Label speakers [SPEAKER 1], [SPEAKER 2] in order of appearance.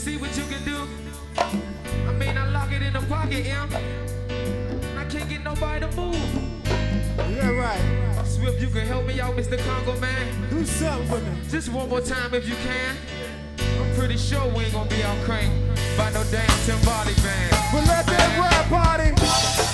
[SPEAKER 1] see what you can do. I mean, I lock it in the pocket, M. I can't get nobody to move.
[SPEAKER 2] Yeah, right.
[SPEAKER 1] Swift, you can help me out, Mr. Congo Man.
[SPEAKER 2] Do something for me.
[SPEAKER 1] Just one more time if you can. I'm pretty sure we ain't gonna be out crank by no damn Timbali band.
[SPEAKER 2] But let that rap party.